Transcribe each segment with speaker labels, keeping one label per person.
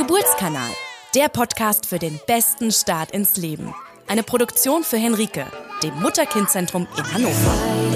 Speaker 1: Geburtskanal, der Podcast für den besten Start ins Leben. Eine Produktion für Henrike, dem Mutter-Kind-Zentrum in Hannover.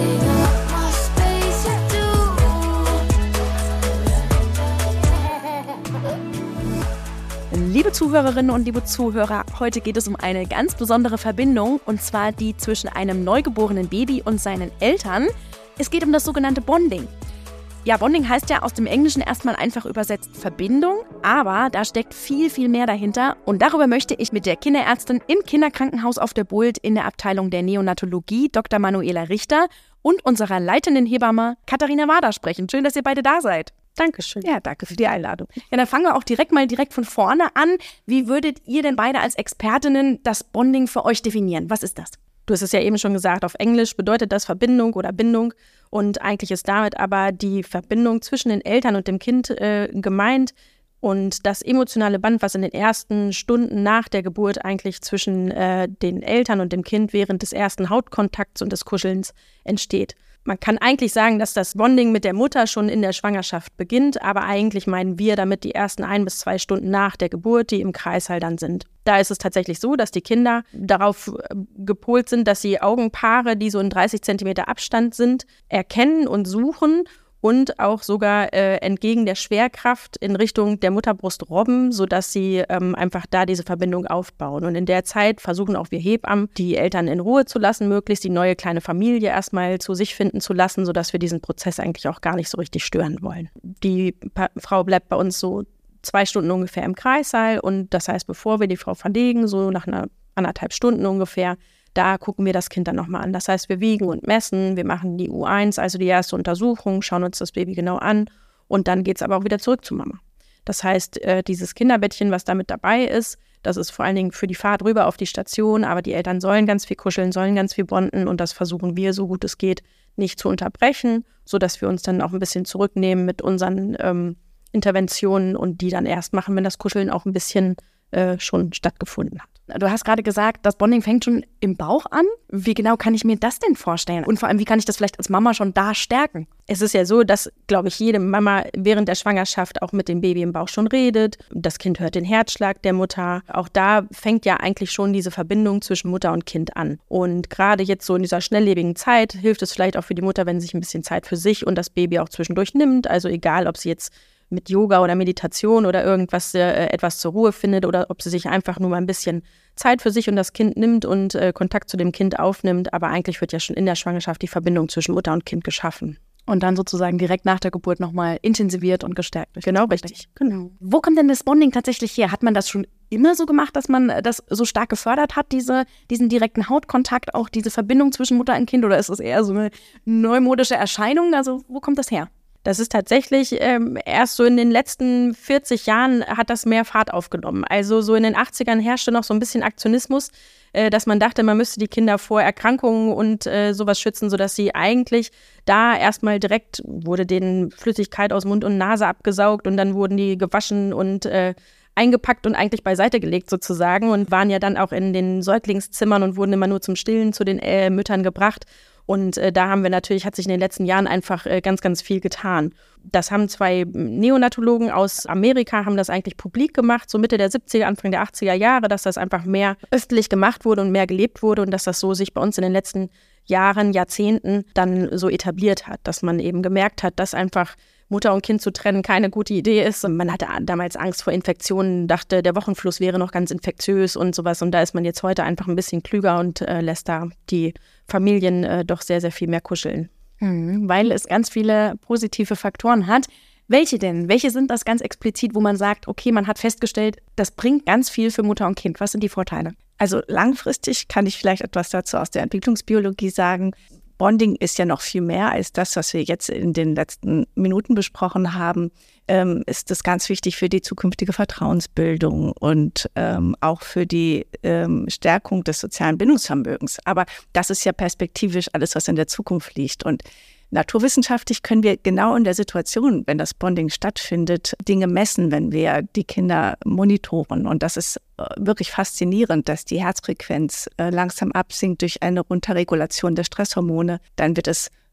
Speaker 1: Liebe Zuhörerinnen und liebe Zuhörer, heute geht es um eine ganz besondere Verbindung, und zwar die zwischen einem neugeborenen Baby und seinen Eltern. Es geht um das sogenannte Bonding. Ja, Bonding heißt ja aus dem Englischen erstmal einfach übersetzt Verbindung, aber da steckt viel, viel mehr dahinter. Und darüber möchte ich mit der Kinderärztin im Kinderkrankenhaus auf der Bult in der Abteilung der Neonatologie, Dr. Manuela Richter, und unserer leitenden Hebamme Katharina Wader sprechen. Schön, dass ihr beide da seid.
Speaker 2: Dankeschön. Ja, danke für die Einladung.
Speaker 1: Ja, dann fangen wir auch direkt von vorne an. Wie würdet ihr denn beide als Expertinnen das Bonding für euch definieren? Was ist das?
Speaker 2: Du hast es ja eben schon gesagt, auf Englisch bedeutet das Verbindung oder Bindung. Und eigentlich ist damit aber die Verbindung zwischen den Eltern und dem Kind gemeint. Und das emotionale Band, was in den ersten Stunden nach der Geburt eigentlich zwischen den Eltern und dem Kind während des ersten Hautkontakts und des Kuschelns entsteht. Man kann eigentlich sagen, dass das Bonding mit der Mutter schon in der Schwangerschaft beginnt, aber eigentlich meinen wir damit die ersten 1 bis 2 Stunden nach der Geburt, die im Kreissaal dann sind. Da ist es tatsächlich so, dass die Kinder darauf gepolt sind, dass sie Augenpaare, die so in 30 Zentimeter Abstand sind, erkennen und suchen und auch sogar entgegen der Schwerkraft in Richtung der Mutterbrust robben, sodass sie einfach da diese Verbindung aufbauen. Und in der Zeit versuchen auch wir Hebammen, die Eltern in Ruhe zu lassen, möglichst die neue kleine Familie erstmal zu sich finden zu lassen, sodass wir diesen Prozess eigentlich auch gar nicht so richtig stören wollen. Die Frau bleibt bei uns so 2 Stunden ungefähr im Kreissaal, und das heißt, bevor wir die Frau verlegen, so nach 1,5 Stunden ungefähr, da gucken wir das Kind dann nochmal an. Das heißt, wir wiegen und messen, wir machen die U1, also die erste Untersuchung, schauen uns das Baby genau an, und dann geht es aber auch wieder zurück zu Mama. Das heißt, dieses Kinderbettchen, was da mit dabei ist, das ist vor allen Dingen für die Fahrt rüber auf die Station, aber die Eltern sollen ganz viel kuscheln, sollen ganz viel bonden, und das versuchen wir, so gut es geht, nicht zu unterbrechen, sodass wir uns dann auch ein bisschen zurücknehmen mit unseren Interventionen und die dann erst machen, wenn das Kuscheln auch ein bisschen schon stattgefunden hat.
Speaker 1: Du hast gerade gesagt, das Bonding fängt schon im Bauch an. Wie genau kann ich mir das denn vorstellen? Und vor allem, wie kann ich das vielleicht als Mama schon da stärken?
Speaker 2: Es ist ja so, dass, glaube ich, jede Mama während der Schwangerschaft auch mit dem Baby im Bauch schon redet. Das Kind hört den Herzschlag der Mutter. Auch da fängt ja eigentlich schon diese Verbindung zwischen Mutter und Kind an. Und gerade jetzt so in dieser schnelllebigen Zeit hilft es vielleicht auch für die Mutter, wenn sie sich ein bisschen Zeit für sich und das Baby auch zwischendurch nimmt. Also egal, ob sie jetzt mit Yoga oder Meditation oder irgendwas etwas zur Ruhe findet oder ob sie sich einfach nur mal ein bisschen Zeit für sich und das Kind nimmt und Kontakt zu dem Kind aufnimmt. Aber eigentlich wird ja schon in der Schwangerschaft die Verbindung zwischen Mutter und Kind geschaffen.
Speaker 1: Und dann sozusagen direkt nach der Geburt nochmal intensiviert und gestärkt.
Speaker 2: Genau, richtig.
Speaker 1: Genau. Wo kommt denn das Bonding tatsächlich her? Hat man das schon immer so gemacht, dass man das so stark gefördert hat, diesen direkten Hautkontakt, auch diese Verbindung zwischen Mutter und Kind? Oder ist es eher so eine neumodische Erscheinung? Also wo kommt das her?
Speaker 2: Das ist tatsächlich erst so in den letzten 40 Jahren hat das mehr Fahrt aufgenommen. Also so in den 80ern herrschte noch so ein bisschen Aktionismus, dass man dachte, man müsste die Kinder vor Erkrankungen und sowas schützen, sodass sie eigentlich da erstmal direkt wurde denen Flüssigkeit aus Mund und Nase abgesaugt und dann wurden die gewaschen und eingepackt und eigentlich beiseite gelegt sozusagen und waren ja dann auch in den Säuglingszimmern und wurden immer nur zum Stillen zu den Müttern gebracht. Und da hat sich in den letzten Jahren einfach ganz, ganz viel getan. Das haben 2 Neonatologen aus Amerika, haben das eigentlich publik gemacht, so Mitte der 70er, Anfang der 80er Jahre, dass das einfach mehr öffentlich gemacht wurde und mehr gelebt wurde und dass das so sich bei uns in den letzten Jahren, Jahrzehnten dann so etabliert hat, dass man eben gemerkt hat, dass einfach Mutter und Kind zu trennen keine gute Idee ist. Und man hatte damals Angst vor Infektionen, dachte, der Wochenfluss wäre noch ganz infektiös und sowas. Und da ist man jetzt heute einfach ein bisschen klüger und lässt da die Familien doch sehr, sehr viel mehr kuscheln.
Speaker 1: Weil es ganz viele positive Faktoren hat. Welche denn? Welche sind das ganz explizit, wo man sagt, okay, man hat festgestellt, das bringt ganz viel für Mutter und Kind. Was sind die Vorteile?
Speaker 3: Also langfristig kann ich vielleicht etwas dazu aus der Entwicklungsbiologie sagen. Bonding ist ja noch viel mehr als das, was wir jetzt in den letzten Minuten besprochen haben. Ist das ganz wichtig für die zukünftige Vertrauensbildung und auch für die Stärkung des sozialen Bindungsvermögens. Aber das ist ja perspektivisch alles, was in der Zukunft liegt. Und naturwissenschaftlich können wir genau in der Situation, wenn das Bonding stattfindet, Dinge messen, wenn wir die Kinder monitoren. Und das ist wirklich faszinierend, dass die Herzfrequenz langsam absinkt durch eine Runterregulation der Stresshormone. Dann wird es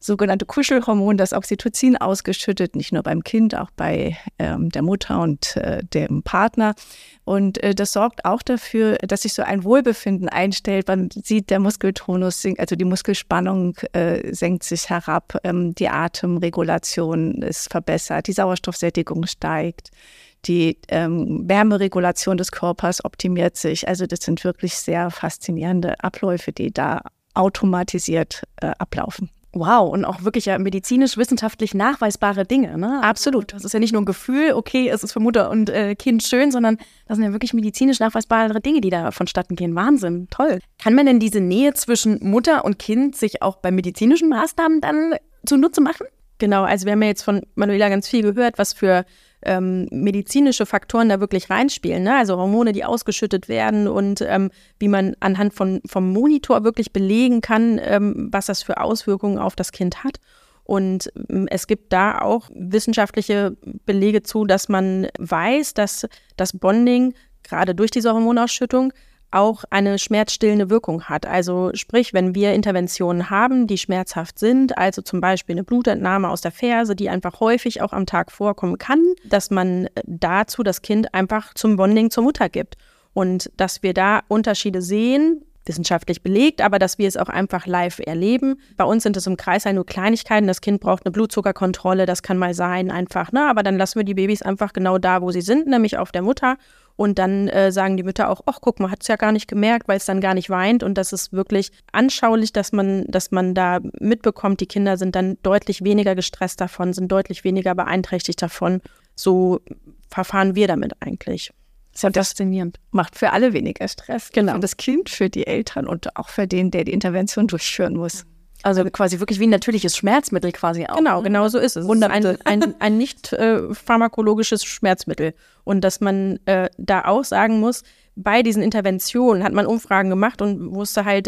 Speaker 3: sogenannte Kuschelhormon, das Oxytocin, ausgeschüttet, nicht nur beim Kind, auch bei der Mutter und dem Partner. Und das sorgt auch dafür, dass sich so ein Wohlbefinden einstellt. Man sieht, der Muskeltonus sinkt, also die Muskelspannung senkt sich herab, die Atemregulation ist verbessert, die Sauerstoffsättigung steigt. Die Wärmeregulation des Körpers optimiert sich. Also das sind wirklich sehr faszinierende Abläufe, die da automatisiert ablaufen.
Speaker 1: Wow, und auch wirklich ja medizinisch-wissenschaftlich nachweisbare Dinge, ne?
Speaker 3: Absolut.
Speaker 1: Das ist ja nicht nur ein Gefühl, okay, es ist für Mutter und Kind schön, sondern das sind ja wirklich medizinisch nachweisbare Dinge, die da vonstatten gehen. Wahnsinn, toll. Kann man denn diese Nähe zwischen Mutter und Kind sich auch bei medizinischen Maßnahmen dann zunutze machen?
Speaker 2: Genau, also wir haben ja jetzt von Manuela ganz viel gehört, was für medizinische Faktoren da wirklich reinspielen, ne? Also Hormone, die ausgeschüttet werden und wie man anhand vom Monitor wirklich belegen kann, was das für Auswirkungen auf das Kind hat. Und es gibt da auch wissenschaftliche Belege zu, dass man weiß, dass das Bonding gerade durch diese Hormonausschüttung auch eine schmerzstillende Wirkung hat. Also sprich, wenn wir Interventionen haben, die schmerzhaft sind, also zum Beispiel eine Blutentnahme aus der Ferse, die einfach häufig auch am Tag vorkommen kann, dass man dazu das Kind einfach zum Bonding zur Mutter gibt. Und dass wir da Unterschiede sehen, wissenschaftlich belegt, aber dass wir es auch einfach live erleben. Bei uns sind es im Kreißsaal nur Kleinigkeiten. Das Kind braucht eine Blutzuckerkontrolle, das kann mal sein einfach, ne? Aber dann lassen wir die Babys einfach genau da, wo sie sind, nämlich auf der Mutter. Und dann sagen die Mütter auch, ach guck mal, hat es ja gar nicht gemerkt, weil es dann gar nicht weint. Und das ist wirklich anschaulich, dass man da mitbekommt, die Kinder sind dann deutlich weniger gestresst davon, sind deutlich weniger beeinträchtigt davon. So verfahren wir damit eigentlich.
Speaker 3: Das ist ja faszinierend. Macht für alle weniger Stress.
Speaker 2: Genau.
Speaker 3: Für das Kind, für die Eltern und auch für den, der die Intervention durchführen muss.
Speaker 1: Also quasi wirklich wie ein natürliches Schmerzmittel quasi auch.
Speaker 2: Genau so ist es. Ein nicht pharmakologisches Schmerzmittel. Und dass man da auch sagen muss, bei diesen Interventionen hat man Umfragen gemacht und wusste halt,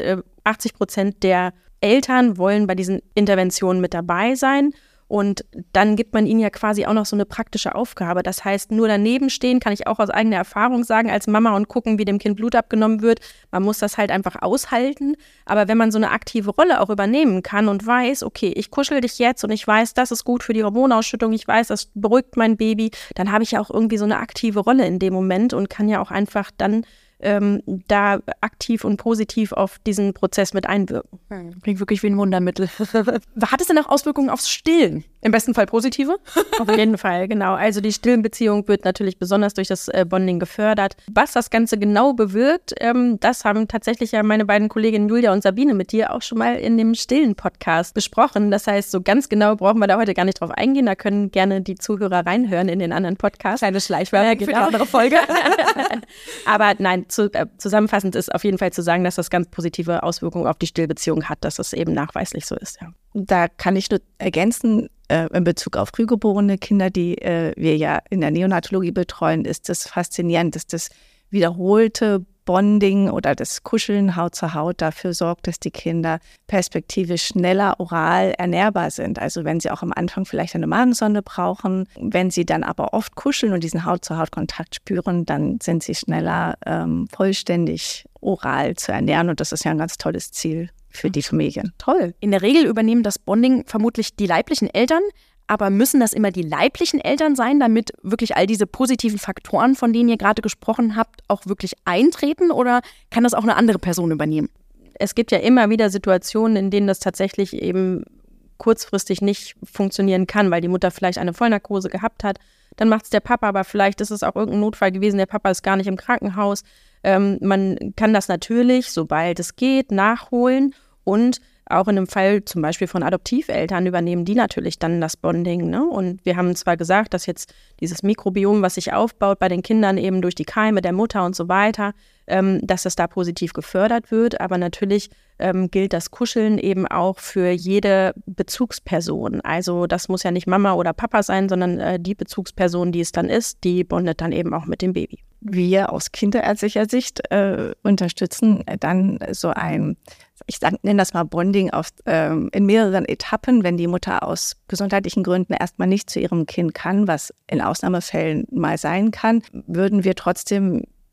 Speaker 2: 80% der Eltern wollen bei diesen Interventionen mit dabei sein. Und dann gibt man ihnen ja quasi auch noch so eine praktische Aufgabe. Das heißt, nur daneben stehen, kann ich auch aus eigener Erfahrung sagen, als Mama und gucken, wie dem Kind Blut abgenommen wird. Man muss das halt einfach aushalten. Aber wenn man so eine aktive Rolle auch übernehmen kann und weiß, okay, ich kuschel dich jetzt und ich weiß, das ist gut für die Hormonausschüttung, ich weiß, das beruhigt mein Baby, dann habe ich ja auch irgendwie so eine aktive Rolle in dem Moment und kann ja auch einfach dann da aktiv und positiv auf diesen Prozess mit einwirken.
Speaker 1: Klingt wirklich wie ein Wundermittel. Hat es denn auch Auswirkungen aufs Stillen? Im besten Fall positive?
Speaker 2: Auf jeden Fall, genau. Also die Stillenbeziehung wird natürlich besonders durch das Bonding gefördert. Was das Ganze genau bewirkt, das haben tatsächlich ja meine beiden Kolleginnen Julia und Sabine mit dir auch schon mal in dem Stillen-Podcast besprochen. Das heißt, so ganz genau brauchen wir da heute gar nicht drauf eingehen. Da können gerne die Zuhörer reinhören in den anderen Podcasts.
Speaker 1: Kleine Schleichwerbung für die andere Folge.
Speaker 2: Aber nein, zusammenfassend ist auf jeden Fall zu sagen, dass das ganz positive Auswirkungen auf die Stillbeziehung hat, dass das eben nachweislich so ist. Ja.
Speaker 3: Da kann ich nur ergänzen, in Bezug auf frühgeborene Kinder, die wir ja in der Neonatologie betreuen, ist es faszinierend, dass das wiederholte Bonding oder das Kuscheln Haut zu Haut dafür sorgt, dass die Kinder perspektivisch schneller oral ernährbar sind. Also wenn sie auch am Anfang vielleicht eine Magensonde brauchen, wenn sie dann aber oft kuscheln und diesen Haut-zu-Haut-Kontakt spüren, dann sind sie schneller vollständig oral zu ernähren. Und das ist ja ein ganz tolles Ziel für die Familien.
Speaker 1: Toll. In der Regel übernehmen das Bonding vermutlich die leiblichen Eltern. Aber müssen das immer die leiblichen Eltern sein, damit wirklich all diese positiven Faktoren, von denen ihr gerade gesprochen habt, auch wirklich eintreten? Oder kann das auch eine andere Person übernehmen?
Speaker 2: Es gibt ja immer wieder Situationen, in denen das tatsächlich eben kurzfristig nicht funktionieren kann, weil die Mutter vielleicht eine Vollnarkose gehabt hat. Dann macht es der Papa, aber vielleicht ist es auch irgendein Notfall gewesen. Der Papa ist gar nicht im Krankenhaus. Man kann das natürlich, sobald es geht, nachholen und auch in einem Fall zum Beispiel von Adoptiveltern übernehmen die natürlich dann das Bonding, ne? Und wir haben zwar gesagt, dass jetzt dieses Mikrobiom, was sich aufbaut bei den Kindern eben durch die Keime der Mutter und so weiter, dass das da positiv gefördert wird, aber natürlich gilt das Kuscheln eben auch für jede Bezugsperson. Also das muss ja nicht Mama oder Papa sein, sondern die Bezugsperson, die es dann ist, die bondet dann eben auch mit dem Baby.
Speaker 3: Wir aus kinderärztlicher Sicht unterstützen dann so ein, nenne das mal Bonding in mehreren Etappen, wenn die Mutter aus gesundheitlichen Gründen erstmal nicht zu ihrem Kind kann, was in Ausnahmefällen mal sein kann, würden wir trotzdem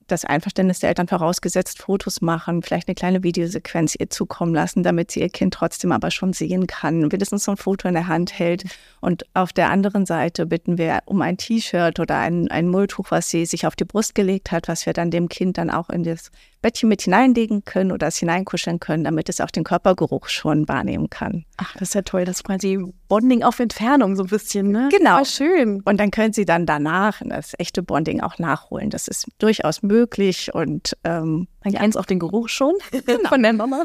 Speaker 3: das Einverständnis der Eltern vorausgesetzt, Fotos machen, vielleicht eine kleine Videosequenz ihr zukommen lassen, damit sie ihr Kind trotzdem aber schon sehen kann, mindestens so ein Foto in der Hand hält. Und auf der anderen Seite bitten wir um ein T-Shirt oder ein Mulltuch, was sie sich auf die Brust gelegt hat, was wir dann dem Kind dann auch in das Bettchen mit hineinlegen können oder es hineinkuscheln können, damit es auch den Körpergeruch schon wahrnehmen kann.
Speaker 2: Ach, das ist ja toll, das ist quasi Bonding auf Entfernung so ein bisschen, ne?
Speaker 3: Genau.
Speaker 2: Voll schön.
Speaker 3: Und dann können sie dann danach das echte Bonding auch nachholen. Das ist durchaus möglich und
Speaker 2: Dann kennen es auch den Geruch schon
Speaker 3: Genau.
Speaker 2: von der Mama.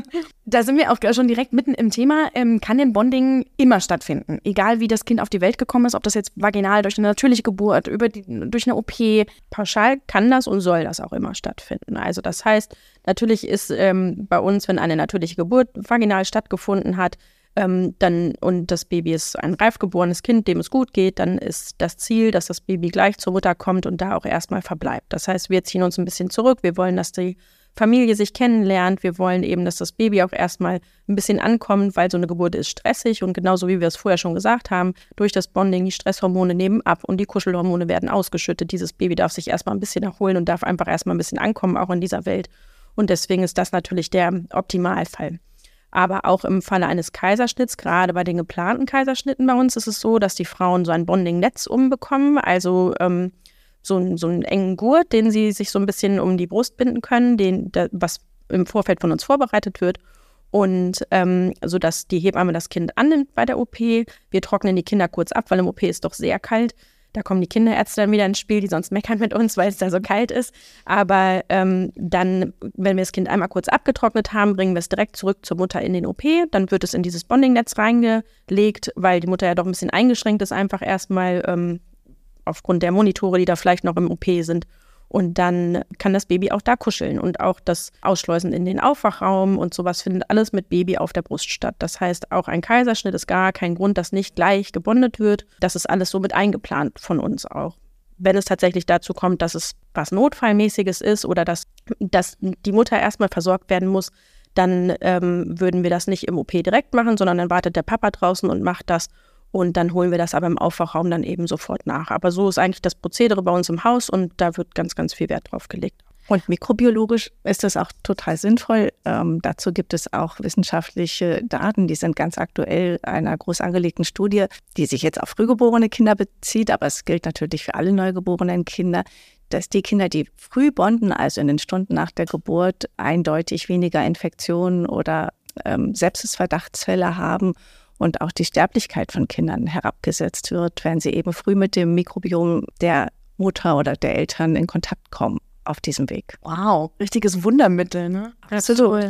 Speaker 2: Da sind wir auch schon direkt mitten im Thema. Kann denn Bonding immer stattfinden? Egal wie das Kind auf die Welt gekommen ist, ob das jetzt vaginal durch eine natürliche Geburt, durch eine OP. Pauschal kann das und soll das auch immer stattfinden. Also das heißt, natürlich ist bei uns, wenn eine natürliche Geburt vaginal stattgefunden hat, dann und das Baby ist ein reif geborenes Kind, dem es gut geht, dann ist das Ziel, dass das Baby gleich zur Mutter kommt und da auch erstmal verbleibt. Das heißt, wir ziehen uns ein bisschen zurück. Wir wollen, dass die Familie sich kennenlernt. Wir wollen eben, dass das Baby auch erstmal ein bisschen ankommt, weil so eine Geburt ist stressig und genauso wie wir es vorher schon gesagt haben, durch das Bonding, die Stresshormone nehmen ab und die Kuschelhormone werden ausgeschüttet. Dieses Baby darf sich erstmal ein bisschen erholen und darf einfach erstmal ein bisschen ankommen, auch in dieser Welt. Und deswegen ist das natürlich der Optimalfall. Aber auch im Falle eines Kaiserschnitts, gerade bei den geplanten Kaiserschnitten bei uns, ist es so, dass die Frauen so ein Bonding-Netz umbekommen, also so einen engen Gurt, den sie sich so ein bisschen um die Brust binden können, was im Vorfeld von uns vorbereitet wird. Und sodass die Hebamme das Kind annimmt bei der OP. Wir trocknen die Kinder kurz ab, weil im OP ist doch sehr kalt. Da kommen die Kinderärzte dann wieder ins Spiel, die sonst meckern mit uns, weil es da so kalt ist. Aber dann, wenn wir das Kind einmal kurz abgetrocknet haben, bringen wir es direkt zurück zur Mutter in den OP. Dann wird es in dieses Bonding-Netz reingelegt, weil die Mutter ja doch ein bisschen eingeschränkt ist, einfach erstmal aufgrund der Monitore, die da vielleicht noch im OP sind. Und dann kann das Baby auch da kuscheln und auch das Ausschleusen in den Aufwachraum und sowas findet alles mit Baby auf der Brust statt. Das heißt, auch ein Kaiserschnitt ist gar kein Grund, dass nicht gleich gebondet wird. Das ist alles so mit eingeplant von uns auch. Wenn es tatsächlich dazu kommt, dass es was Notfallmäßiges ist oder dass die Mutter erstmal versorgt werden muss, dann würden wir das nicht im OP direkt machen, sondern dann wartet der Papa draußen und macht das. Und dann holen wir das aber im Aufwachraum dann eben sofort nach. Aber so ist eigentlich das Prozedere bei uns im Haus und da wird ganz, ganz viel Wert drauf gelegt.
Speaker 3: Und mikrobiologisch ist das auch total sinnvoll. Dazu gibt es auch wissenschaftliche Daten, die sind ganz aktuell einer groß angelegten Studie, die sich jetzt auf frühgeborene Kinder bezieht, aber es gilt natürlich für alle neugeborenen Kinder, dass die Kinder, die früh bonden, also in den Stunden nach der Geburt, eindeutig weniger Infektionen oder Sepsisverdachtsfälle haben. Und auch die Sterblichkeit von Kindern herabgesetzt wird, wenn sie eben früh mit dem Mikrobiom der Mutter oder der Eltern in Kontakt kommen auf diesem Weg.
Speaker 2: Wow, richtiges Wundermittel, ne?
Speaker 3: Absolut.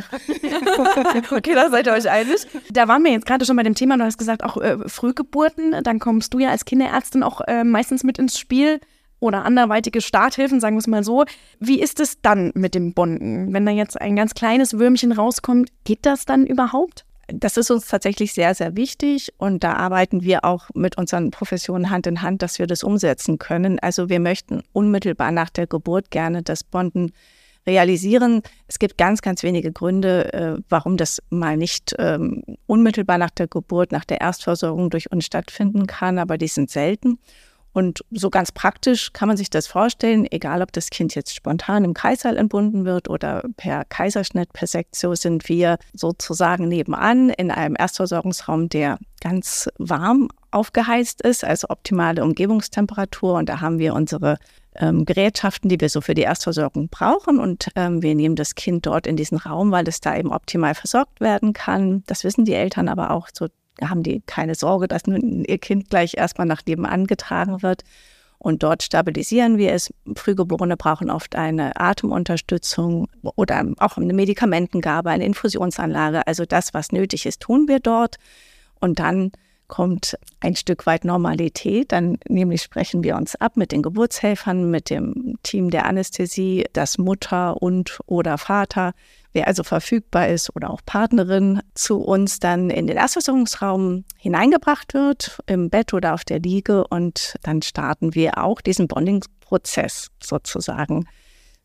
Speaker 2: Okay, da seid ihr euch einig. Da waren wir jetzt gerade schon bei dem Thema, du hast gesagt, auch Frühgeburten, dann kommst du ja als Kinderärztin auch meistens mit ins Spiel oder anderweitige Starthilfen, sagen wir es mal so. Wie ist es dann mit dem Bonden? Wenn da jetzt ein ganz kleines Würmchen rauskommt, geht das dann überhaupt?
Speaker 3: Das ist uns tatsächlich sehr, sehr wichtig und da arbeiten wir auch mit unseren Professionen Hand in Hand, dass wir das umsetzen können. Also wir möchten unmittelbar nach der Geburt gerne das Bonden realisieren. Es gibt ganz, ganz wenige Gründe, warum das mal nicht unmittelbar nach der Geburt, nach der Erstversorgung durch uns stattfinden kann, aber die sind selten. Und so ganz praktisch kann man sich das vorstellen, egal ob das Kind jetzt spontan im Kreissaal entbunden wird oder per Kaiserschnitt, per Sektio, sind wir sozusagen nebenan in einem Erstversorgungsraum, der ganz warm aufgeheizt ist, also optimale Umgebungstemperatur. Und da haben wir unsere Gerätschaften, die wir so für die Erstversorgung brauchen. Und wir nehmen das Kind dort in diesen Raum, weil es da eben optimal versorgt werden kann. Das wissen die Eltern aber auch so. Da haben die keine Sorge, dass nun ihr Kind gleich erstmal nach nebenan getragen wird. Und dort stabilisieren wir es. Frühgeborene brauchen oft eine Atemunterstützung oder auch eine Medikamentengabe, eine Infusionsanlage. Also das, was nötig ist, tun wir dort. Und dann kommt ein Stück weit Normalität. Dann nämlich sprechen wir uns ab mit den Geburtshelfern, mit dem Team der Anästhesie, dass Mutter und oder Vater, wer also verfügbar ist oder auch Partnerin, zu uns dann in den Erstversorgungsraum hineingebracht wird, im Bett oder auf der Liege. Und dann starten wir auch diesen Bonding-Prozess sozusagen.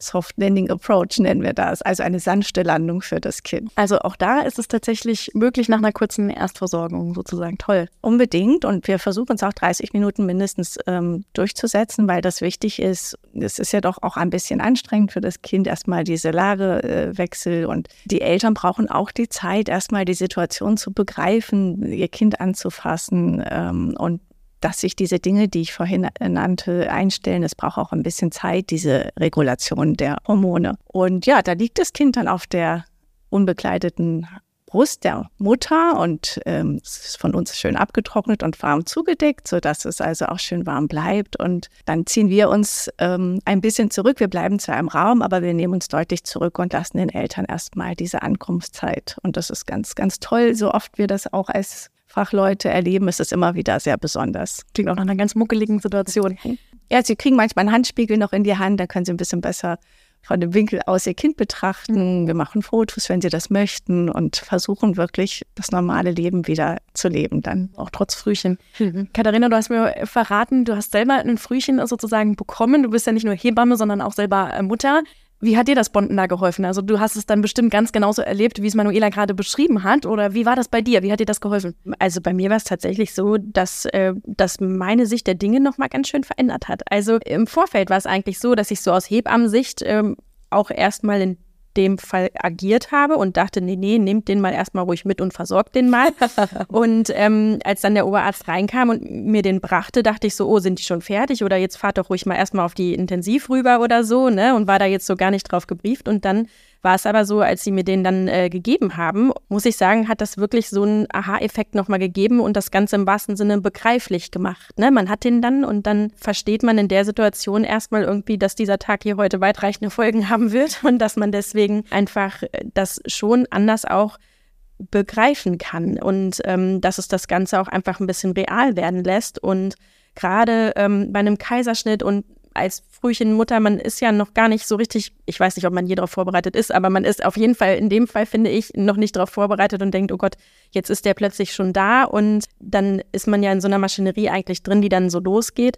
Speaker 3: Soft Landing Approach nennen wir das, also eine sanfte Landung für das Kind.
Speaker 1: Also auch da ist es tatsächlich möglich nach einer kurzen Erstversorgung sozusagen. Toll.
Speaker 3: Unbedingt, und wir versuchen es auch 30 Minuten mindestens durchzusetzen, weil das wichtig ist. Es ist ja doch auch ein bisschen anstrengend für das Kind, erstmal diese Lagewechsel, und die Eltern brauchen auch die Zeit, erstmal die Situation zu begreifen, ihr Kind anzufassen und dass sich diese Dinge, die ich vorhin nannte, einstellen. Es braucht auch ein bisschen Zeit, diese Regulation der Hormone. Und ja, da liegt das Kind dann auf der unbekleideten Brust der Mutter und es ist von uns schön abgetrocknet und warm zugedeckt, sodass es also auch schön warm bleibt. Und dann ziehen wir uns ein bisschen zurück. Wir bleiben zwar im Raum, aber wir nehmen uns deutlich zurück und lassen den Eltern erstmal diese Ankunftszeit. Und das ist ganz, ganz toll. So oft wir das auch als Fachleute erleben, ist es immer wieder sehr besonders.
Speaker 1: Klingt auch nach einer ganz muckeligen Situation.
Speaker 3: Ja, sie kriegen manchmal einen Handspiegel noch in die Hand, da können sie ein bisschen besser von dem Winkel aus ihr Kind betrachten. Wir machen Fotos, wenn sie das möchten, und versuchen wirklich, das normale Leben wieder zu leben dann.
Speaker 1: Auch trotz Frühchen. Katharina, du hast mir verraten, du hast selber ein Frühchen sozusagen bekommen. Du bist ja nicht nur Hebamme, sondern auch selber Mutter. Wie hat dir das Bonden da geholfen? Also du hast es dann bestimmt ganz genauso erlebt, wie es Manuela gerade beschrieben hat. Oder wie war das bei dir? Wie hat dir das geholfen?
Speaker 2: Also bei mir war es tatsächlich so, dass meine Sicht der Dinge nochmal ganz schön verändert hat. Also im Vorfeld war es eigentlich so, dass ich so aus Hebammensicht auch erstmal in dem Fall agiert habe und dachte, nee, nehmt den mal erstmal ruhig mit und versorgt den mal. Und als dann der Oberarzt reinkam und mir den brachte, dachte ich so, oh, sind die schon fertig? Oder jetzt fahrt doch ruhig mal erstmal auf die Intensiv rüber oder so, ne? Und war da jetzt so gar nicht drauf gebrieft. Und dann war es aber so, als sie mir den dann gegeben haben, muss ich sagen, hat das wirklich so einen Aha-Effekt nochmal gegeben und das Ganze im wahrsten Sinne begreiflich gemacht. Ne? Man hat den dann und dann versteht man in der Situation erstmal irgendwie, dass dieser Tag hier heute weitreichende Folgen haben wird und dass man deswegen einfach das schon anders auch begreifen kann und dass es das Ganze auch einfach ein bisschen real werden lässt. Und gerade bei einem Kaiserschnitt und als Frühchenmutter, man ist ja noch gar nicht so richtig, ich weiß nicht, ob man je darauf vorbereitet ist, aber man ist auf jeden Fall in dem Fall, finde ich, noch nicht darauf vorbereitet und denkt, oh Gott, jetzt ist der plötzlich schon da, und dann ist man ja in so einer Maschinerie eigentlich drin, die dann so losgeht.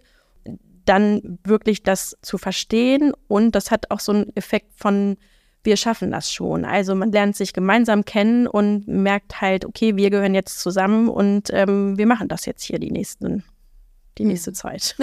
Speaker 2: Dann wirklich das zu verstehen, und das hat auch so einen Effekt von, wir schaffen das schon. Also man lernt sich gemeinsam kennen und merkt halt, okay, wir gehören jetzt zusammen und wir machen das jetzt hier die nächste Zeit.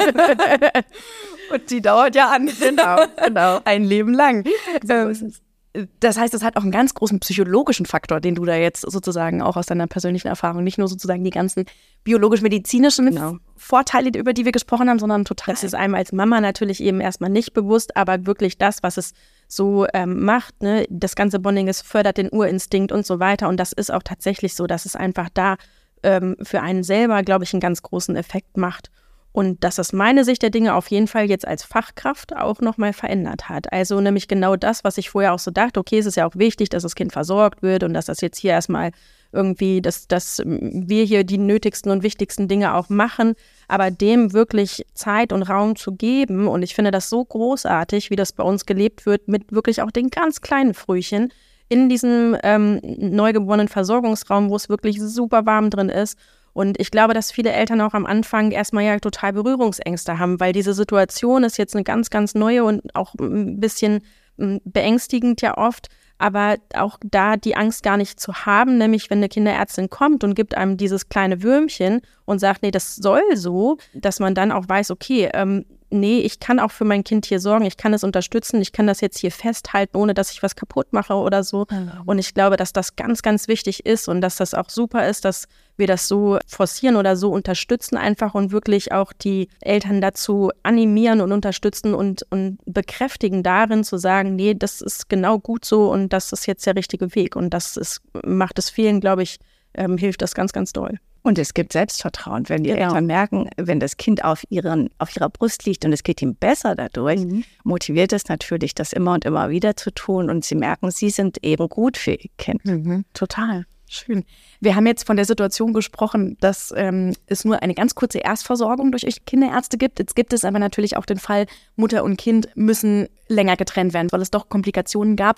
Speaker 1: Und die dauert ja an.
Speaker 3: Genau.
Speaker 1: Ein Leben lang.
Speaker 3: So ist es.
Speaker 1: Das heißt, es hat auch einen ganz großen psychologischen Faktor, den du da jetzt sozusagen auch aus deiner persönlichen Erfahrung, nicht nur sozusagen die ganzen biologisch-medizinischen Vorteile, über die wir gesprochen haben, sondern total.
Speaker 2: Das ist einem als Mama natürlich eben erstmal nicht bewusst, aber wirklich das, was es so macht, ne? Das ganze Bonding, es fördert den Urinstinkt und so weiter, und das ist auch tatsächlich so, dass es einfach da für einen selber, glaube ich, einen ganz großen Effekt macht. Und dass es meine Sicht der Dinge auf jeden Fall jetzt als Fachkraft auch nochmal verändert hat. Also nämlich genau das, was ich vorher auch so dachte, okay, es ist ja auch wichtig, dass das Kind versorgt wird und dass das jetzt hier erstmal irgendwie, dass wir hier die nötigsten und wichtigsten Dinge auch machen, aber dem wirklich Zeit und Raum zu geben. Und ich finde das so großartig, wie das bei uns gelebt wird, mit wirklich auch den ganz kleinen Frühchen in diesem neugeborenen Versorgungsraum, wo es wirklich super warm drin ist. Und ich glaube, dass viele Eltern auch am Anfang erstmal ja total Berührungsängste haben, weil diese Situation ist jetzt eine ganz, ganz neue und auch ein bisschen beängstigend ja oft, aber auch da die Angst gar nicht zu haben, nämlich wenn eine Kinderärztin kommt und gibt einem dieses kleine Würmchen und sagt, nee, das soll so, dass man dann auch weiß, okay, nee, ich kann auch für mein Kind hier sorgen, ich kann es unterstützen, ich kann das jetzt hier festhalten, ohne dass ich was kaputt mache oder so. Und ich glaube, dass das ganz, ganz wichtig ist und dass das auch super ist, dass wir das so forcieren oder so unterstützen einfach und wirklich auch die Eltern dazu animieren und unterstützen und bekräftigen darin zu sagen, nee, das ist genau gut so und das ist jetzt der richtige Weg. Und macht es vielen, glaube ich, hilft das ganz, ganz doll.
Speaker 3: Und es gibt Selbstvertrauen, wenn die Eltern merken, wenn das Kind auf ihrer Brust liegt und es geht ihm besser dadurch, motiviert es natürlich, das immer und immer wieder zu tun, und sie merken, sie sind eben gut für ihr Kind.
Speaker 1: Total. Schön. Wir haben jetzt von der Situation gesprochen, dass es nur eine ganz kurze Erstversorgung durch Kinderärzte gibt. Jetzt gibt es aber natürlich auch den Fall, Mutter und Kind müssen länger getrennt werden, weil es doch Komplikationen gab.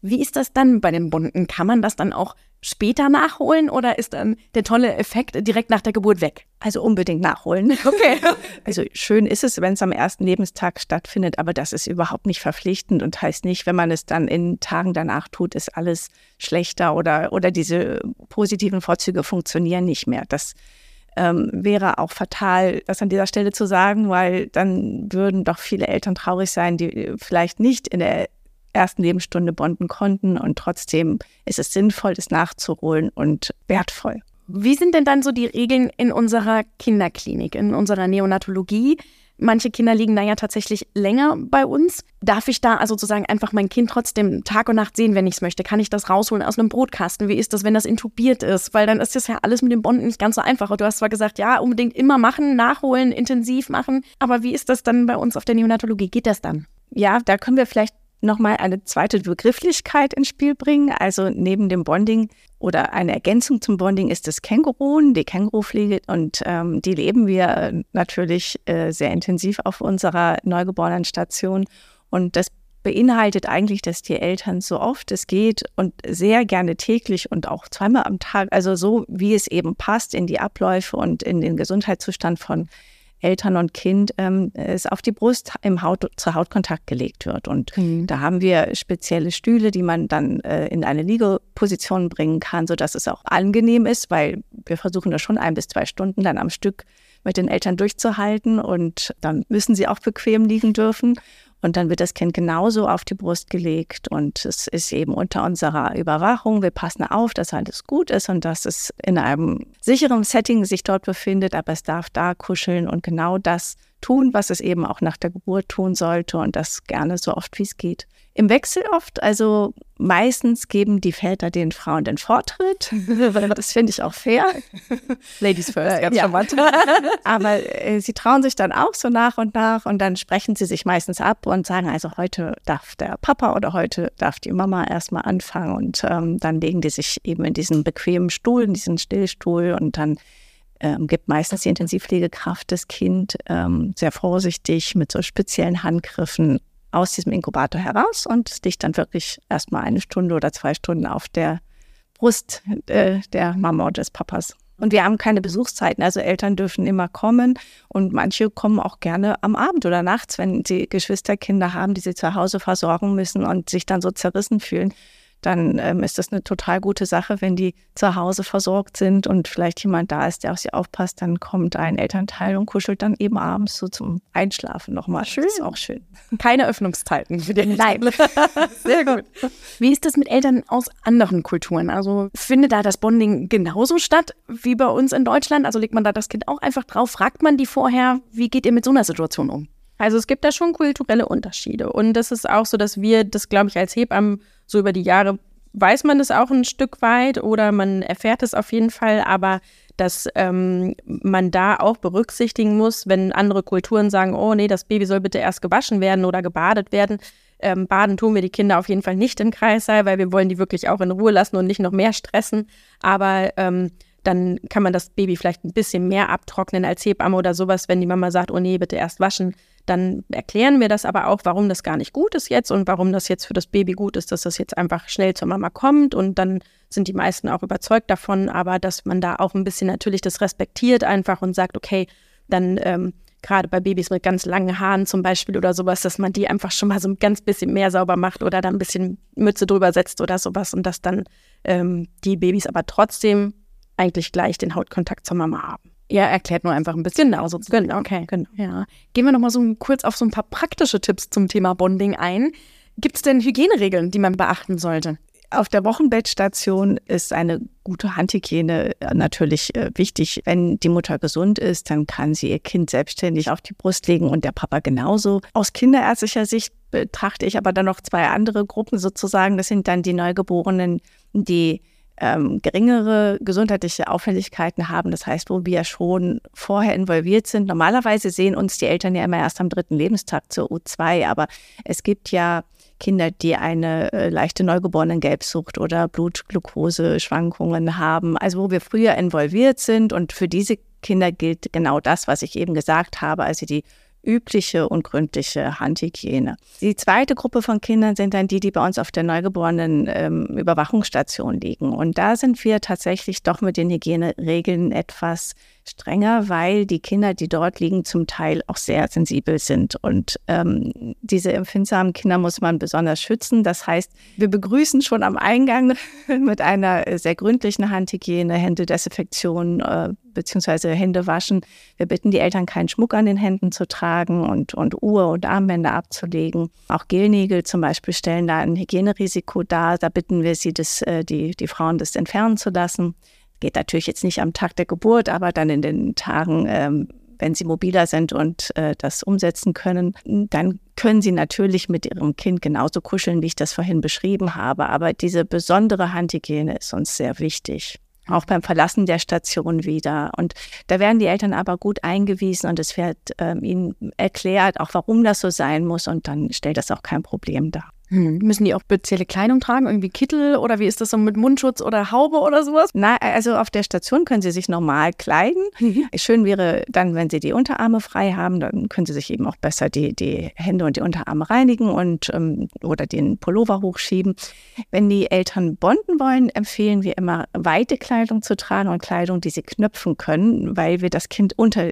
Speaker 1: Wie ist das dann bei den Bonden? Kann man das dann auch später nachholen oder ist dann der tolle Effekt direkt nach der Geburt weg?
Speaker 3: Also unbedingt nachholen.
Speaker 1: Okay.
Speaker 3: Also schön ist es, wenn es am ersten Lebenstag stattfindet, aber das ist überhaupt nicht verpflichtend und heißt nicht, wenn man es dann in Tagen danach tut, ist alles schlechter oder diese positiven Vorzüge funktionieren nicht mehr. Das wäre auch fatal, das an dieser Stelle zu sagen, weil dann würden doch viele Eltern traurig sein, die vielleicht nicht in der ersten Lebensstunde bonden konnten und trotzdem ist es sinnvoll, das nachzuholen und wertvoll.
Speaker 1: Wie sind denn dann so die Regeln in unserer Kinderklinik, in unserer Neonatologie? Manche Kinder liegen da ja tatsächlich länger bei uns. Darf ich da also sozusagen einfach mein Kind trotzdem Tag und Nacht sehen, wenn ich es möchte? Kann ich das rausholen aus einem Brotkasten? Wie ist das, wenn das intubiert ist? Weil dann ist das ja alles mit dem Bonden nicht ganz so einfach. Und du hast zwar gesagt, ja, unbedingt immer machen, nachholen, intensiv machen. Aber wie ist das dann bei uns auf der Neonatologie? Geht das dann?
Speaker 3: Ja, da können wir vielleicht nochmal eine zweite Begrifflichkeit ins Spiel bringen. Also neben dem Bonding oder eine Ergänzung zum Bonding ist das Känguruen, die Kängurupflege. Und die leben wir natürlich sehr intensiv auf unserer Neugeborenenstation. Und das beinhaltet eigentlich, dass die Eltern so oft es geht und sehr gerne täglich und auch zweimal am Tag, also so wie es eben passt in die Abläufe und in den Gesundheitszustand von Eltern und Kind, es auf die Brust im Haut-zu-Haut-Kontakt gelegt wird. Und da haben wir spezielle Stühle, die man dann in eine Liegeposition bringen kann, sodass es auch angenehm ist, weil wir versuchen das schon 1 bis 2 Stunden dann am Stück mit den Eltern durchzuhalten und dann müssen sie auch bequem liegen dürfen. Und dann wird das Kind genauso auf die Brust gelegt und es ist eben unter unserer Überwachung. Wir passen auf, dass alles gut ist und dass es in einem sicheren Setting sich dort befindet, aber es darf da kuscheln und genau das tun, was es eben auch nach der Geburt tun sollte und das gerne so oft wie es geht. Im Wechsel oft, also meistens geben die Väter den Frauen den Vortritt. Das finde ich auch fair.
Speaker 1: Ladies first, ganz charmant.
Speaker 3: Aber sie trauen sich dann auch so nach und dann sprechen sie sich meistens ab und sagen, also heute darf der Papa oder heute darf die Mama erstmal anfangen und dann legen die sich eben in diesen bequemen Stuhl, in diesen Stillstuhl und dann gibt meistens die Intensivpflegekraft das Kind sehr vorsichtig mit so speziellen Handgriffen aus diesem Inkubator heraus und liegt dann wirklich erstmal 1 Stunde oder 2 Stunden auf der Brust der Mama oder des Papas. Und wir haben keine Besuchszeiten, also Eltern dürfen immer kommen und manche kommen auch gerne am Abend oder nachts, wenn sie Geschwisterkinder haben, die sie zu Hause versorgen müssen und sich dann so zerrissen fühlen. Dann ist das eine total gute Sache, wenn die zu Hause versorgt sind und vielleicht jemand da ist, der auf sie aufpasst, dann kommt ein Elternteil und kuschelt dann eben abends so zum Einschlafen nochmal.
Speaker 1: Schön.
Speaker 3: Das ist auch schön.
Speaker 1: Keine Öffnungszeiten für den Leib. Sehr gut. Wie ist das mit Eltern aus anderen Kulturen? Also findet da das Bonding genauso statt wie bei uns in Deutschland? Also legt man da das Kind auch einfach drauf? Fragt man die vorher? Wie geht ihr mit so einer Situation um?
Speaker 2: Also es gibt da schon kulturelle Unterschiede und das ist auch so, dass wir das, glaube ich, als Hebammen so über die Jahre weiß man das auch ein Stück weit oder man erfährt es auf jeden Fall, aber dass man da auch berücksichtigen muss, wenn andere Kulturen sagen, oh nee, das Baby soll bitte erst gewaschen werden oder gebadet werden. Baden tun wir die Kinder auf jeden Fall nicht im Kreissaal, weil wir wollen die wirklich auch in Ruhe lassen und nicht noch mehr stressen, aber dann kann man das Baby vielleicht ein bisschen mehr abtrocknen als Hebamme oder sowas, wenn die Mama sagt, oh nee, bitte erst waschen. Dann erklären wir das aber auch, warum das gar nicht gut ist jetzt und warum das jetzt für das Baby gut ist, dass das jetzt einfach schnell zur Mama kommt und dann sind die meisten auch überzeugt davon, aber dass man da auch ein bisschen natürlich das respektiert einfach und sagt, okay, dann gerade bei Babys mit ganz langen Haaren zum Beispiel oder sowas, dass man die einfach schon mal so ein ganz bisschen mehr sauber macht oder dann ein bisschen Mütze drüber setzt oder sowas und dass dann die Babys aber trotzdem eigentlich gleich den Hautkontakt zur Mama haben.
Speaker 1: Ja, erklärt nur einfach ein bisschen.
Speaker 2: Genau. Okay. Genau.
Speaker 1: Ja. Gehen wir noch mal so kurz auf so ein paar praktische Tipps zum Thema Bonding ein. Gibt es denn Hygieneregeln, die man beachten sollte?
Speaker 3: Auf der Wochenbettstation ist eine gute Handhygiene natürlich wichtig. Wenn die Mutter gesund ist, dann kann sie ihr Kind selbstständig auf die Brust legen und der Papa genauso. Aus kinderärztlicher Sicht betrachte ich aber dann noch 2 andere Gruppen sozusagen. Das sind dann die Neugeborenen, die geringere gesundheitliche Auffälligkeiten haben. Das heißt, wo wir schon vorher involviert sind. Normalerweise sehen uns die Eltern ja immer erst am 3. Lebenstag zur U2, aber es gibt ja Kinder, die eine leichte Neugeborenengelbsucht oder Blutglukoseschwankungen haben, also wo wir früher involviert sind und für diese Kinder gilt genau das, was ich eben gesagt habe, also die übliche und gründliche Handhygiene. Die zweite Gruppe von Kindern sind dann die bei uns auf der neugeborenen Überwachungsstation liegen. Und da sind wir tatsächlich doch mit den Hygieneregeln etwas strenger, weil die Kinder, die dort liegen, zum Teil auch sehr sensibel sind. Und diese empfindsamen Kinder muss man besonders schützen. Das heißt, wir begrüßen schon am Eingang mit einer sehr gründlichen Handhygiene, Händedesinfektion beziehungsweise Hände waschen. Wir bitten die Eltern, keinen Schmuck an den Händen zu tragen und Uhr und Armbänder abzulegen. Auch Gelnägel zum Beispiel stellen da ein Hygienerisiko dar. Da bitten wir sie, die Frauen das entfernen zu lassen. Geht natürlich jetzt nicht am Tag der Geburt, aber dann in den Tagen, wenn sie mobiler sind und das umsetzen können, dann können sie natürlich mit ihrem Kind genauso kuscheln, wie ich das vorhin beschrieben habe. Aber diese besondere Handhygiene ist uns sehr wichtig. Auch beim Verlassen der Station wieder. Und da werden die Eltern aber gut eingewiesen und es wird ihnen erklärt, auch warum das so sein muss. Und dann stellt das auch kein Problem dar.
Speaker 1: Müssen die auch spezielle Kleidung tragen, irgendwie Kittel oder wie ist das so mit Mundschutz oder Haube oder sowas?
Speaker 3: Na, also auf der Station können sie sich normal kleiden. Schön wäre dann, wenn sie die Unterarme frei haben, dann können sie sich eben auch besser die Hände und die Unterarme reinigen und oder den Pullover hochschieben. Wenn die Eltern bonden wollen, empfehlen wir immer, weite Kleidung zu tragen und Kleidung, die sie knöpfen können, weil wir das Kind unter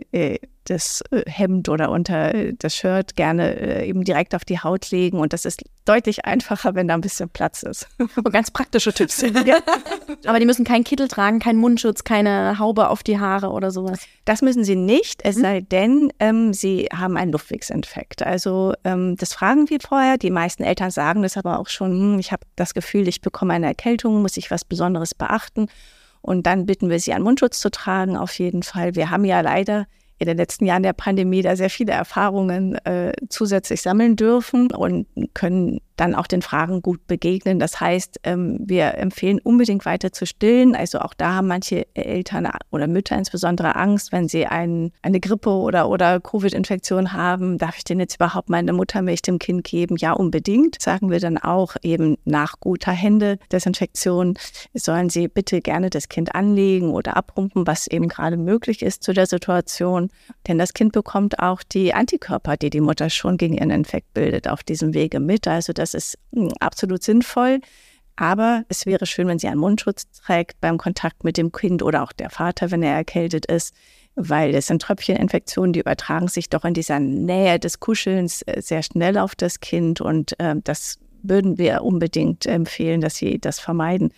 Speaker 3: das Hemd oder unter das Shirt gerne eben direkt auf die Haut legen. Und das ist deutlich einfacher, wenn da ein bisschen Platz ist.
Speaker 1: Und ganz praktische Tipps. Ja. Aber die müssen keinen Kittel tragen, keinen Mundschutz, keine Haube auf die Haare oder sowas.
Speaker 3: Das müssen sie nicht, es sei denn, sie haben einen Luftwegsinfekt. Also das fragen wir vorher. Die meisten Eltern sagen das aber auch schon, ich habe das Gefühl, ich bekomme eine Erkältung, muss ich was Besonderes beachten. Und dann bitten wir sie, einen Mundschutz zu tragen, auf jeden Fall. Wir haben ja leider in den letzten Jahren der Pandemie da sehr viele Erfahrungen zusätzlich sammeln dürfen und können dann auch den Fragen gut begegnen. Das heißt, wir empfehlen unbedingt weiter zu stillen. Also auch da haben manche Eltern oder Mütter insbesondere Angst, wenn sie eine Grippe oder Covid-Infektion haben. Darf ich denn jetzt überhaupt meine Muttermilch dem Kind geben? Ja, unbedingt. Sagen wir dann auch eben nach guter Händedesinfektion sollen sie bitte gerne das Kind anlegen oder abpumpen, was eben gerade möglich ist zu der Situation. Denn das Kind bekommt auch die Antikörper, die Mutter schon gegen ihren Infekt bildet, auf diesem Wege mit. Also das ist absolut sinnvoll. Aber es wäre schön, wenn sie einen Mundschutz trägt beim Kontakt mit dem Kind oder auch der Vater, wenn er erkältet ist, weil es sind Tröpfcheninfektionen, die übertragen sich doch in dieser Nähe des Kuschelns sehr schnell auf das Kind. Und das würden wir unbedingt empfehlen, dass sie das vermeiden.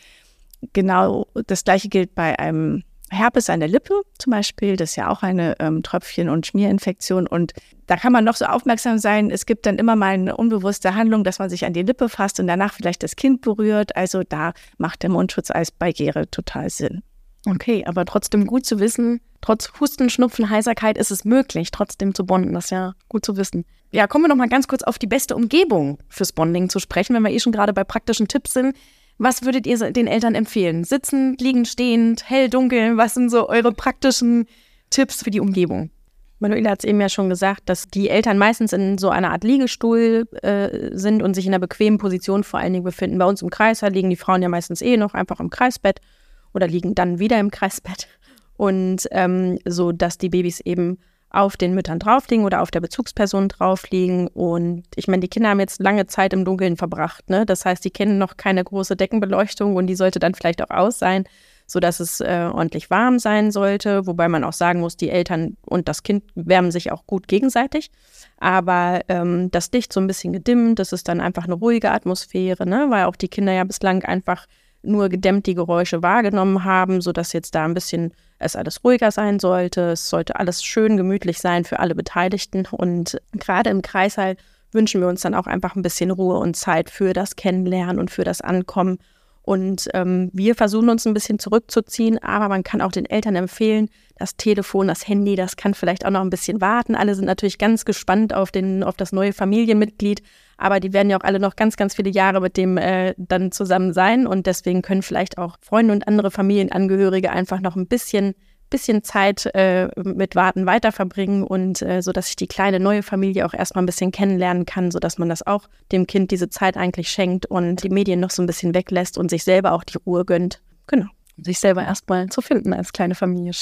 Speaker 3: Genau das Gleiche gilt bei einem Herpes an der Lippe zum Beispiel, das ist ja auch eine Tröpfchen- und Schmierinfektion und da kann man noch so aufmerksam sein, es gibt dann immer mal eine unbewusste Handlung, dass man sich an die Lippe fasst und danach vielleicht das Kind berührt, also da macht der Mundschutz als Barriere total Sinn.
Speaker 1: Okay, aber trotzdem gut zu wissen, trotz Husten, Schnupfen, Heiserkeit ist es möglich, trotzdem zu bonden, das ist ja gut zu wissen. Ja, kommen wir noch mal ganz kurz auf die beste Umgebung fürs Bonding zu sprechen, wenn wir schon gerade bei praktischen Tipps sind. Was würdet ihr den Eltern empfehlen? Sitzend, liegend, stehend, hell, dunkel? Was sind so eure praktischen Tipps für die Umgebung?
Speaker 2: Manuela hat es eben ja schon gesagt, dass die Eltern meistens in so einer Art Liegestuhl sind und sich in einer bequemen Position vor allen Dingen befinden. Bei uns im Kreissaal liegen die Frauen ja meistens noch einfach im Kreisbett oder liegen dann wieder im Kreisbett. Und so, dass die Babys eben auf den Müttern drauf liegen oder auf der Bezugsperson drauf liegen. Und ich meine, die Kinder haben jetzt lange Zeit im Dunkeln verbracht, ne? Das heißt, die kennen noch keine große Deckenbeleuchtung und die sollte dann vielleicht auch aus sein, sodass es ordentlich warm sein sollte. Wobei man auch sagen muss, die Eltern und das Kind wärmen sich auch gut gegenseitig. Aber das Licht so ein bisschen gedimmt, das ist dann einfach eine ruhige Atmosphäre, ne? Weil auch die Kinder ja bislang einfach nur gedämmt die Geräusche wahrgenommen haben, sodass jetzt da ein bisschen es alles ruhiger sein sollte. Es sollte alles schön gemütlich sein für alle Beteiligten. Und gerade im Kreissaal wünschen wir uns dann auch einfach ein bisschen Ruhe und Zeit für das Kennenlernen und für das Ankommen. Und wir versuchen uns ein bisschen zurückzuziehen, aber man kann auch den Eltern empfehlen, das Telefon, das Handy, das kann vielleicht auch noch ein bisschen warten. Alle sind natürlich ganz gespannt auf das neue Familienmitglied, aber die werden ja auch alle noch ganz, ganz viele Jahre mit dem dann zusammen sein und deswegen können vielleicht auch Freunde und andere Familienangehörige einfach noch ein bisschen Zeit mit Warten weiter verbringen und so, dass sich die kleine neue Familie auch erstmal ein bisschen kennenlernen kann, sodass man das auch dem Kind diese Zeit eigentlich schenkt und die Medien noch so ein bisschen weglässt und sich selber auch die Ruhe gönnt. Genau.
Speaker 1: Sich selber erstmal zu finden als kleine Familie. Schön.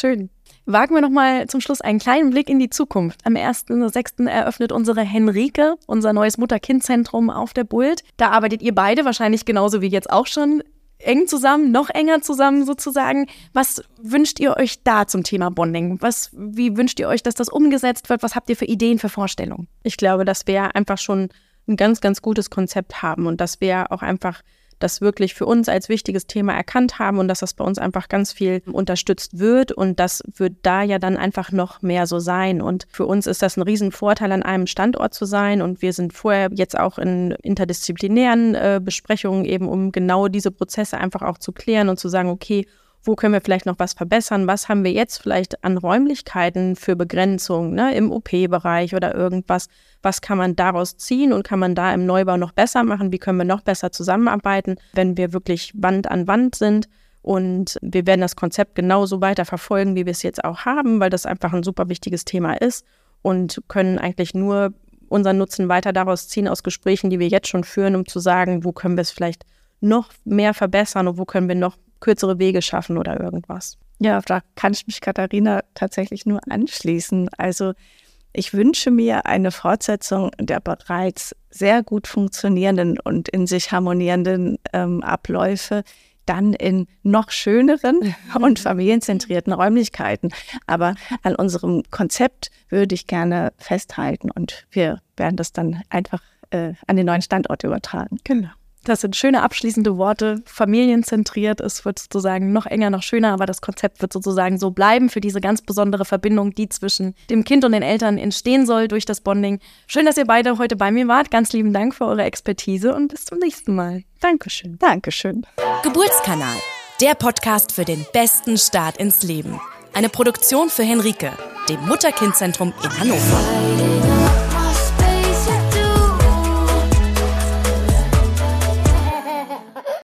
Speaker 1: Wagen wir nochmal zum Schluss einen kleinen Blick in die Zukunft. Am 1.6. eröffnet unsere Henrike unser neues Mutter-Kind-Zentrum auf der Bult. Da arbeitet ihr beide wahrscheinlich genauso wie jetzt auch schon eng zusammen, noch enger zusammen sozusagen. Was wünscht ihr euch da zum Thema Bonding? Wie wünscht ihr euch, dass das umgesetzt wird? Was habt ihr für Ideen, für Vorstellungen?
Speaker 2: Ich glaube, dass wir einfach schon ein ganz, ganz gutes Konzept haben und dass wir auch einfach das wirklich für uns als wichtiges Thema erkannt haben und dass das bei uns einfach ganz viel unterstützt wird und das wird da ja dann einfach noch mehr so sein. Und für uns ist das ein Riesenvorteil, an einem Standort zu sein und wir sind vorher jetzt auch in interdisziplinären Besprechungen eben, um genau diese Prozesse einfach auch zu klären und zu sagen, okay, wo können wir vielleicht noch was verbessern? Was haben wir jetzt vielleicht an Räumlichkeiten für Begrenzung, ne, im OP-Bereich oder irgendwas? Was kann man daraus ziehen und kann man da im Neubau noch besser machen? Wie können wir noch besser zusammenarbeiten, wenn wir wirklich Wand an Wand sind? Und wir werden das Konzept genauso weiter verfolgen, wie wir es jetzt auch haben, weil das einfach ein super wichtiges Thema ist und können eigentlich nur unseren Nutzen weiter daraus ziehen aus Gesprächen, die wir jetzt schon führen, um zu sagen, wo können wir es vielleicht noch mehr verbessern und wo können wir noch kürzere Wege schaffen oder irgendwas.
Speaker 3: Ja, da kann ich mich Katharina tatsächlich nur anschließen. Also ich wünsche mir eine Fortsetzung der bereits sehr gut funktionierenden und in sich harmonierenden Abläufe, dann in noch schöneren und familienzentrierten Räumlichkeiten. Aber an unserem Konzept würde ich gerne festhalten und wir werden das dann einfach an den neuen Standort übertragen.
Speaker 1: Genau. Das sind schöne abschließende Worte, familienzentriert. Es wird sozusagen noch enger, noch schöner, aber das Konzept wird sozusagen so bleiben für diese ganz besondere Verbindung, die zwischen dem Kind und den Eltern entstehen soll durch das Bonding. Schön, dass ihr beide heute bei mir wart. Ganz lieben Dank für eure Expertise und bis zum nächsten Mal.
Speaker 3: Dankeschön. Dankeschön.
Speaker 4: Geburtskanal, der Podcast für den besten Start ins Leben. Eine Produktion für Henrike, dem Mutter-Kind-Zentrum in Hannover.